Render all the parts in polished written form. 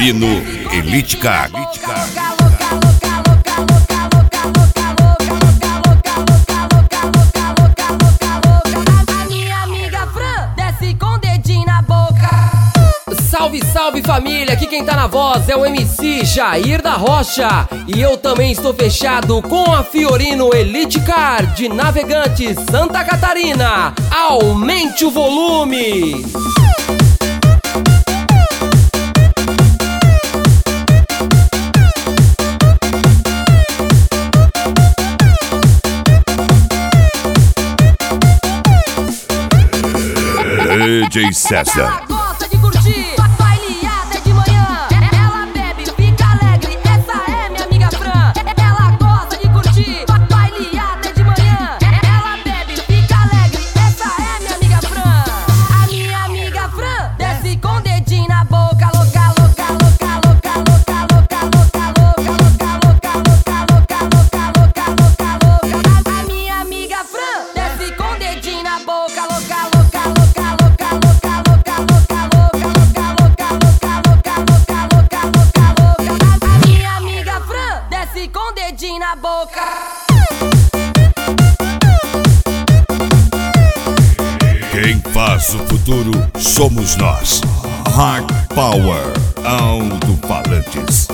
Fiorino Elite Car. Salve, salve família, aqui quem tá na voz é o MC Jair da Rocha. E eu também estou fechado com a Fiorino Elite Car de Navegantes, Santa Catarina. Aumente o volume! DJ César. Na boca. Quem faz o futuro somos nós. Hard Power, alto-falantes.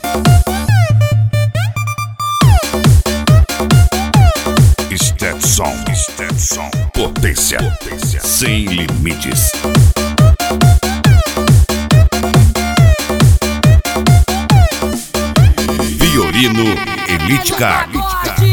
Stetson, potência sem limites. Fiorino Elite Car.